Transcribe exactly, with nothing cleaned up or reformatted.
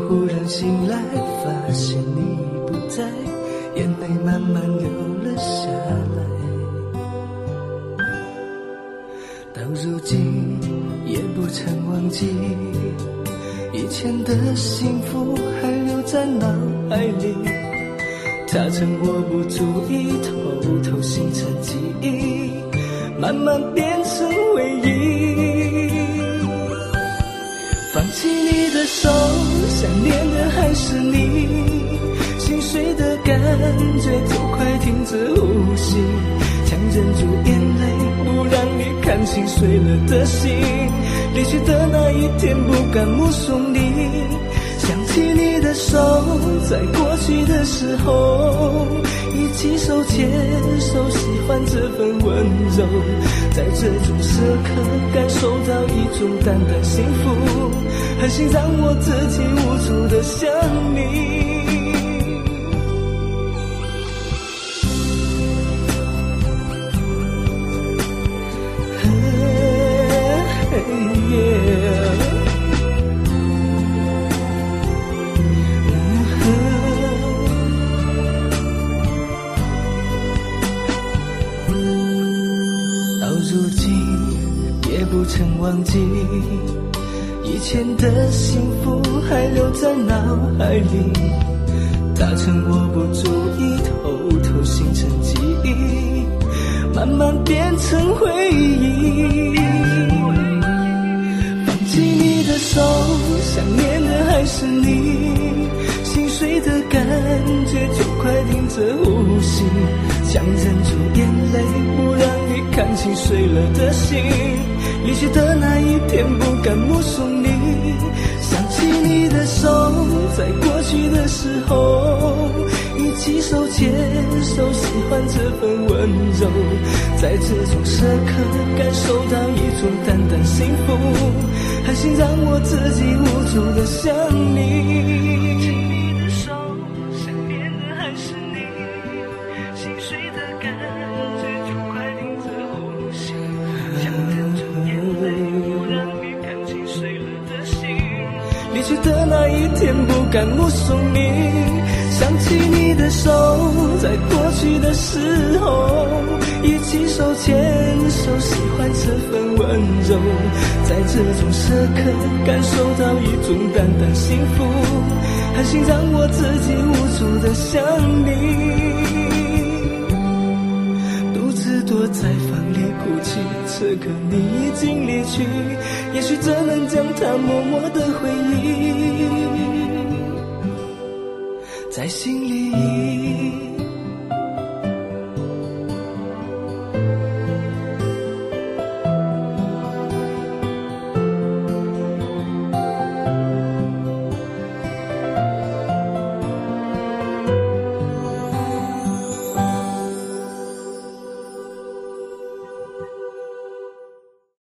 忽然醒来，发现你不在，眼泪慢慢流了下来。到如今也不曾忘记，以前的幸福还留在脑海里，它曾握不住一头头形成记忆，慢慢变成回忆。放弃你的手，想念的还是你，心碎的感觉就快停止呼吸，强忍住眼泪不让你看清碎了的心，离去的那一天不敢目送你，想起你的手，在过去的时候一起手牵手，喜欢这份温柔，在这种时刻感受到一种淡淡幸福，狠心让我自己无助的想你。如今也不曾忘记，以前的幸福还留在脑海里，它曾握不住一头头形成记忆，慢慢变成回忆。放弃你的手，想念的还是你，心碎的感觉就快停止呼吸，强忍住眼泪不让你看清碎了的心，离去的那一天不敢目送你，想起你的手，在过去的时候一起手牵手，喜欢这份温柔，在这种时刻感受到一种淡淡幸福，狠心让我自己无助的想你。离去的那一天不敢目送你，想起你的手，在过去的时候一起手牵手，喜欢这份温柔，在这种时刻感受到一种淡淡幸福，狠心让我自己无助的想你，独自躲在房里哭泣，此刻你已经离去，也许只能将它默默的回忆在心里。